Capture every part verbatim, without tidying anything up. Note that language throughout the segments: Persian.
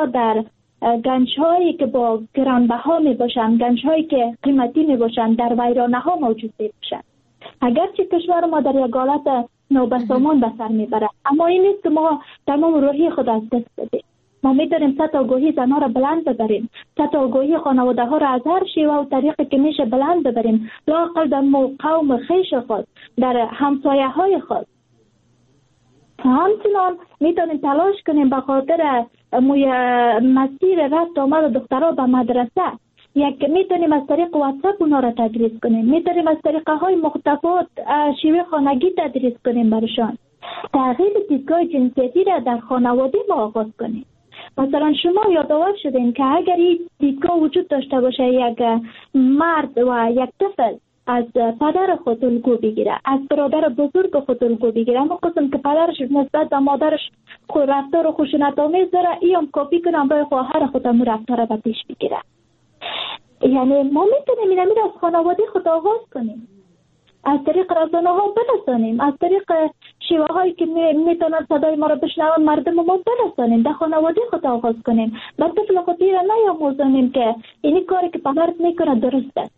یا در گنج هایی که با گرانبها می باشند، گنج هایی که قیمتی می باشند در ویرانه ها موجود می باشند. اگرچه کشور ما در یک حالت نوبسامان به سر می بره، اما این نیست که ما تمام روحی خود از دست بدیم. ما می داریم سطح آگاهی زنها را بلند ببریم، سطح آگاهی خانواده ها را از هر شیوه و طریقی که میشه بلند ببریم، لااقل در قوم خیش خود، در همسایه های خود. همچنان میتونیم تلاش کنیم به خاطر مسیر رفت آمد دخترها به مدرسه. یک میتونیم از طریق واتساپ اونا را تدریس کنیم، میتونیم از طریقه های مختلفات شیوه خانگی تدریس کنیم برشان. تغییر دیدگاه جنسیتی را در خانواده ما آغاز کنیم. مثلا شما یادآور شدین که اگر این دیدگاه وجود داشته باشه، یک مرد و یک طفل از پدر خود الگو بگیره، از برادر بزرگ خود الگو بگیره، اما قسم که پدرش نسبت به مادرش رفتار و خشونت آمیز داره، ای هم کپی کنه برای خواهر خود هم رفتار به پیش بگیره. یعنی ما میتونیم این امیر از خانواده خود آغاز کنیم، از طریق رسانه ها برسانیم، از طریق شیوه هایی که میتونن صدای ما را بشنون مردم ما برسانیم، در خانواده خود آغاز کنیم. به طفل خود را نیاموزانیم که اینی کاری که پدرت میکنه درست است.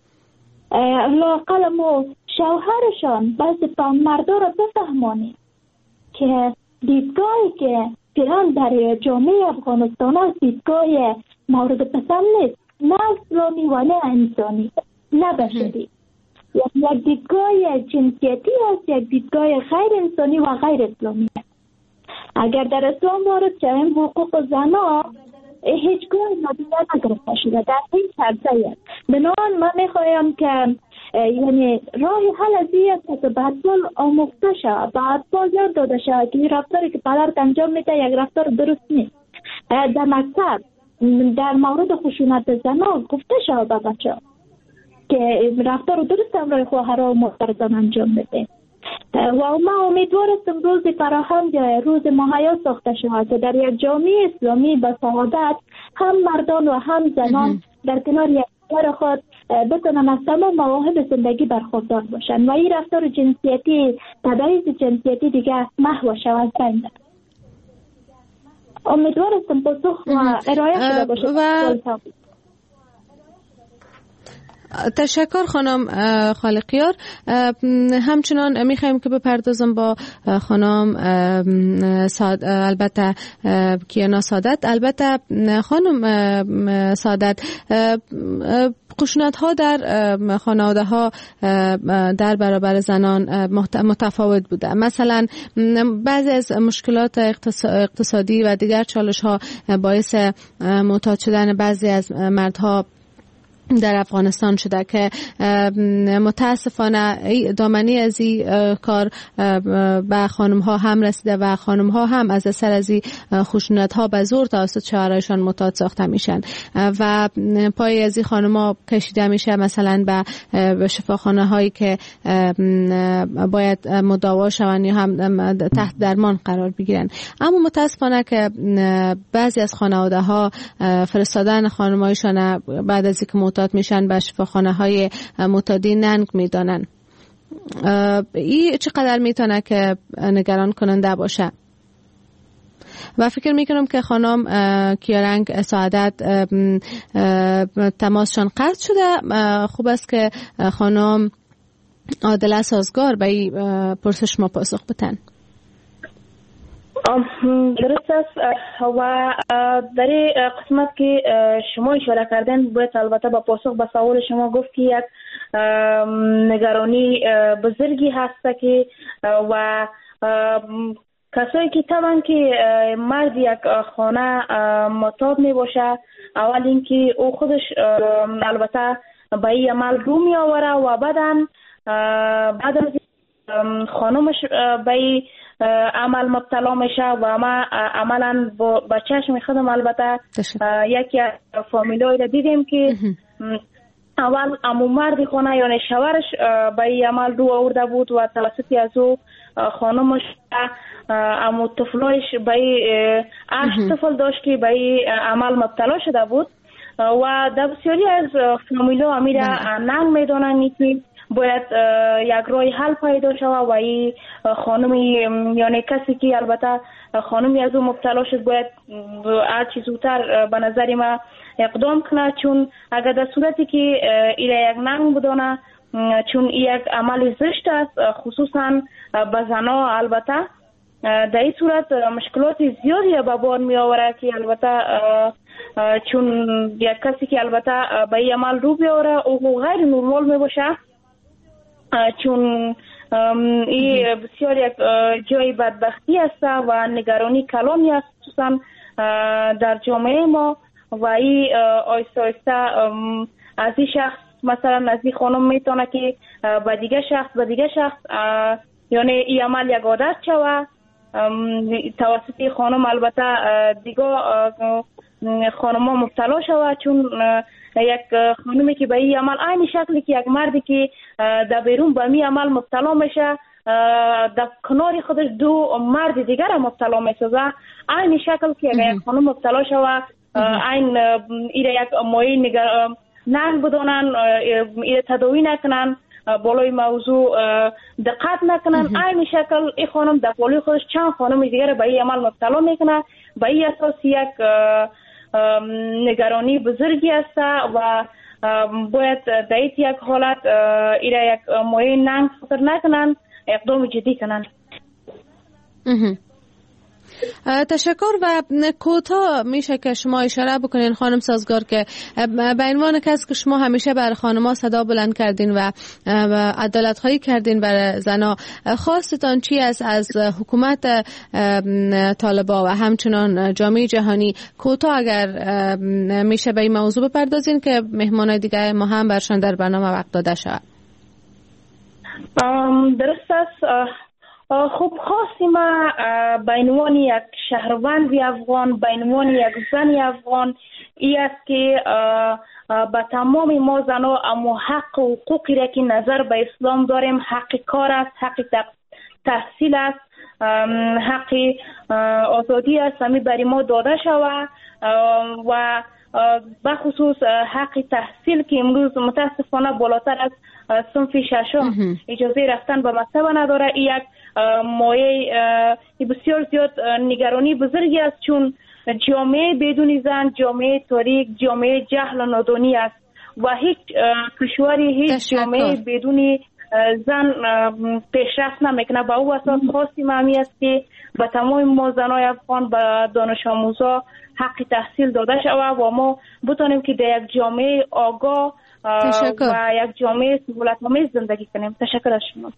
لااقل ما شوهرشان بعضی مردا را بفهمانیم که دیدگاهی که فعلا در جامعه افغانستان است دیدگاه مورد پسند نیست، نه اسلامی و نه انسانی، نه بشری. یک دیدگاه جنسیتی است، یک دیدگاه غیر انسانی و غیر اسلامی است. اگر در اسلام وارد شویم حقوق زنها هیچگاه نادیده نگرفته شده، در هیچ عرصه‌ای است. بنابراین من میخوایم که یعنی راه حل از این است که به اطفال آموخته شود، به اطفال یاد داده شود که این رفتاری که پدرت انجام میده یک رفتار درست نیست. در مکتب در مورد خشونت زنها گفته شود به بچه‌ها که رفتار درست همراه خواهرها و مادرتان انجام بده. و ما امیدوار هستم روز فراهم یا روز مهیا ساخته شود که در یک جامعه اسلامی با سعادت هم مردان و هم زنان در کنار یکدیگر خود بتونن از تمام مواهب زندگی برخوردار باشن و این رفتار جنسیتی، تبعیض جنسیتی دیگه محو شود از بین بره. امیدوار هستم پاسخ و ارائه شده باشه. و تشکر خانم خالقیار. همچنان میخوایم که بپردازم با خانم ساد... البته کیانا سادت. البته خانم سادت، خشونت ها در خانواده ها در برابر زنان متفاوت بوده. مثلا بعضی از مشکلات اقتصادی و دیگر چالش ها باعث معتاد شدن بعضی از مردها در افغانستان شده که متاسفانه دامنی از این کار به خانم ها هم رسیده و خانم ها هم از اثر از این خشونت ها به زور توسط شوهرایشان معتاد ساخته میشن و پای از این خانم ها کشیده میشه مثلا به شفاخانه هایی که باید مداوا شون یا هم تحت درمان قرار بگیرن. اما متاسفانه که بعضی از خانواده ها فرستادن خانم هایشان بعد از اینکه معتاد میشن به شفاخانه های معتادی ننگ میدانن. این چقدر میتونه که نگران کننده باشه؟ و فکر میکنم که خانم کیارنگ سعادت تماسشان قطع شده. خوب است که خانم عادله سازگار به این پرسش ما پاسخ بدن. درست است و در قسمت که شما اشاره کردن باید البته با پاسخ به سوال شما گفت که یک نگرانی بزرگی هست که و کسایی که طبعا که مرد یک خانه معتاد می باشه، اول اینکه او خودش البته به این عمل رو می آوره و بعدا بعد از خانمش به این عمل مبتلا میشه و ما عملا با چشم خودم البته یکی فامیلایی را دیدیم که اول امو مرد خانه یعنی شوهرش به این عمل رو آورده بود و توسط از او خانمش امو طفلایش به این هشت طفل داشت که به این عمل مبتلا شده بود و در بسیاری از فامیلا امیر ننگ میدونن که باید یک راه حل پیدا شود و این خانم یعنی کسی که البته خانمی از اون مبتلا شد باید هر چیز زودتر به نظر ما اقدام کنه، چون اگر در صورتی که ایره یک ننگ بدانه، چون یک عمل زشت است خصوصا به زنا، البته در این صورت مشکلات زیادی به بار می آوره که البته چون یک کسی که البته به این عمل رو بیاره او غیر نرمال می باشه، چون این بسیار یک جای بدبختی است و نگرانی کلامی است خصوصا در جامعه ما و این آیسته آیسته از این شخص مثلا از این خانم میتونه که به دیگه شخص به دیگه شخص یعنی این عمل یک عادت شوه توسط خانم، البته دیگه خانم ها مبتلا شوه، چون یک خانمی که به این عمل عین شکلی که یک مردی که در بیرون به می عمل مبتلا میشه در کنار خودش دو مرد دیگر مبتلا میسازه، عین شکل که یک خانم مبتلا شوه عین ایره یک مایه نگر ننگ بدانن، ایره تداوی نکنن، بالای موضوع دقت نکنن، عین شکل این خانم در بالای خودش چند خانم دیگر به این عمل مبتلا میکنه. به این اساس یک نگرانی بزرگی است و باید در یک حالت ایره یک مایه ننگ فکر نکنن، اقدام جدی کنن. تشکر. و کوتاه میشه که شما اشاره بکنین خانم سازگار که به عنوان کسی که شما همیشه بر خانم‌ها صدا بلند کردین و عدالت خواهی کردین برای زنا، خواستتان چی است از حکومت طالبان و همچنان جامعه جهانی؟ کوتاه اگر میشه به این موضوع بپردازین که مهمانای دیگه ما هم برشان در برنامه وقت داده شود. درست است. خب خواستیم به عنوان یک شهروند افغان، به عنوان یک زن افغان ای است که به تمام ما زنها اما حق و حقوقی را که نظر به اسلام داریم، حق کار است، حق تحصیل است، حق آزادی است، همی برای ما داده شود و بخصوص حق تحصیل که امروز متاسفانه بالاتر از صنف ششم اجازه رفتن به مکتب نداره. این یک مایه بسیار زیاد نگرانی بزرگی است، چون جامعه بدون زن جامعه تاریک، جامعه جهل و نادانی است و هیچ کشوری هیچ جامعه بدون زن پیشرفت نمیکنه. با او اساس خواستیم همی است که به تمام ما زنای افغان به دانش آموزا حق تحصیل داده شود و ما بتانیم که در یک جامعه آگاه تشکر. و یک جامعه سهولت‌آمیز زندگی کنیم. تشکر از شما.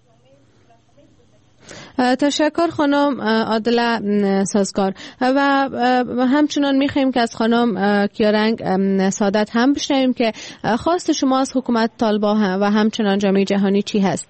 تشکر خانم عادله سازگار. و همچنان میخوایم که از خانم کیارنگ سادت هم بشنویم که خواست شما از حکومت طالبان و همچنان جامعه جهانی چی هست؟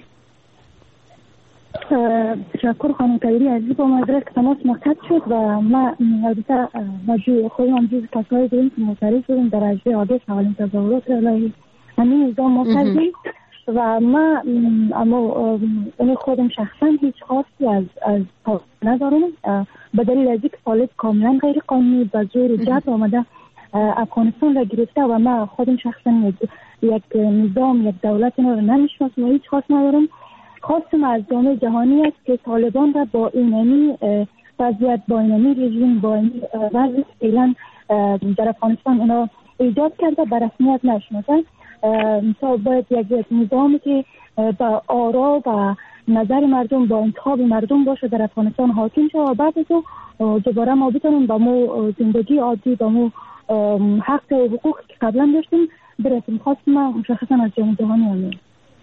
تشکر خانم کبیری عزیز. با معذرت تماس مقطع شد و ما البته مجموع خودم هم جز کسایی بودیم که معترض بودیم در اجرای عادل اولین تظاهرات علیه همین نظام ما کردیم و ما اما اون خودم شخصا هیچ خواستی از از ندارم به دلیل از اینکه طالب کاملا غیر قانونی به زور جبر آمده افغانستان را گرفته و ما خودم شخصا یک نظام یک دولت اینا رو نمیشناسم و هیچ خواست ندارم. خواستم از جامعه جهانی است که طالبان را با اینمی وضعیت، با اینمی رژیم، با این وضع فعلا در افغانستان اینا ایجاد کرده به رسمیت نشناسن. مثلا باید یک نظامی که با آرا و نظر مردم با انتخاب مردم باشه در افغانستان حاکم شه و بعد از او دوباره ما بتونیم با مو زندگی عادی، با مو حق و حقوق که قبلا داشتیم برسیم. خواستم مشخصا از جامعه جهانی همین.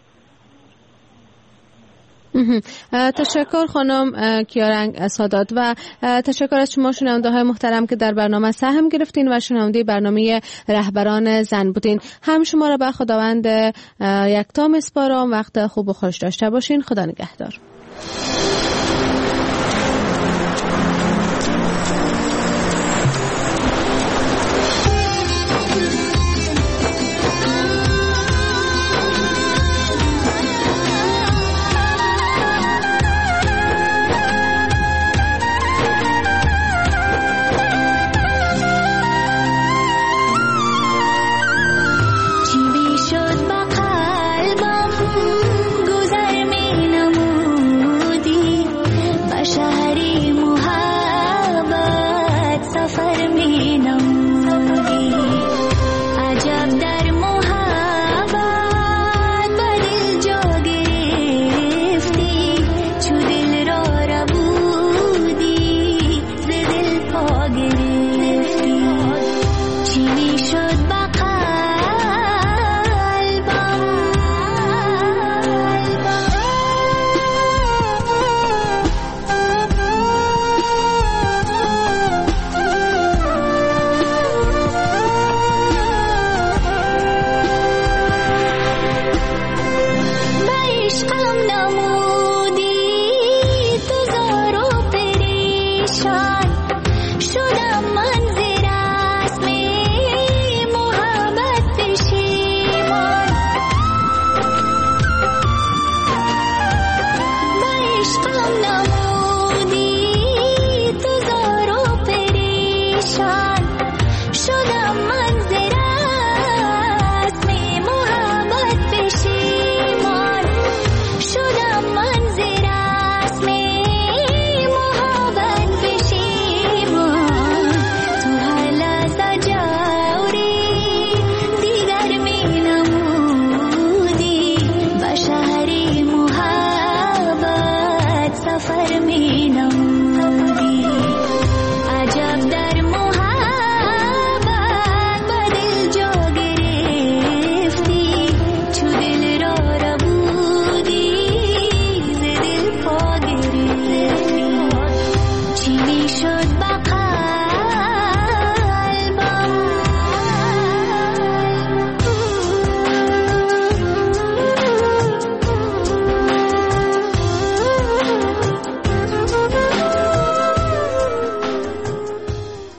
تشکر خانم کیارنگ سادات و تشکر از شما شنونده های محترم که در برنامه سهم گرفتین و شنونده برنامه رهبران زن بودین. هم شما را به خداوند یکتا میسپارم. وقت خوب و خوش داشته باشین. خدا نگهدار.